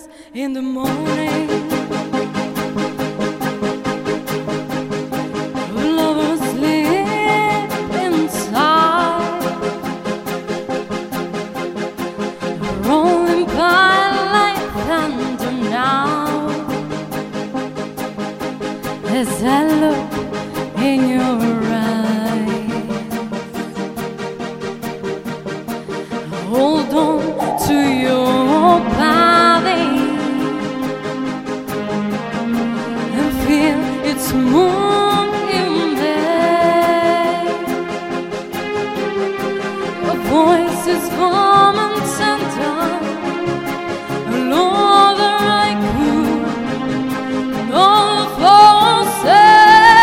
dance in the morning. Lovers sleep inside, rolling by like thunder now. As I look in your eyes, hold on to your body and feel its moon in there. A voice is warm and tender, a lover I could not forsake.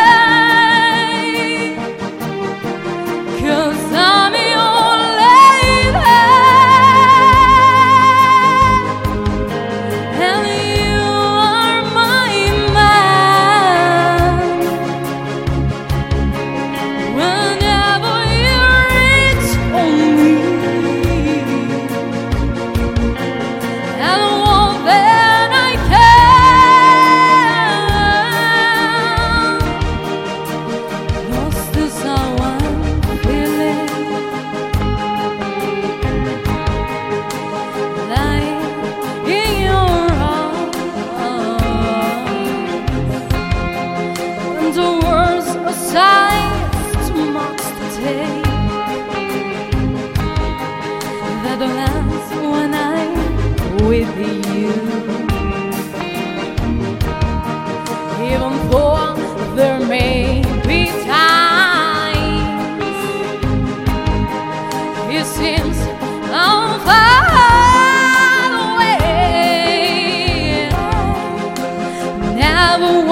That lasts when I'm with you. Even though there may be times it seems I'm far away, never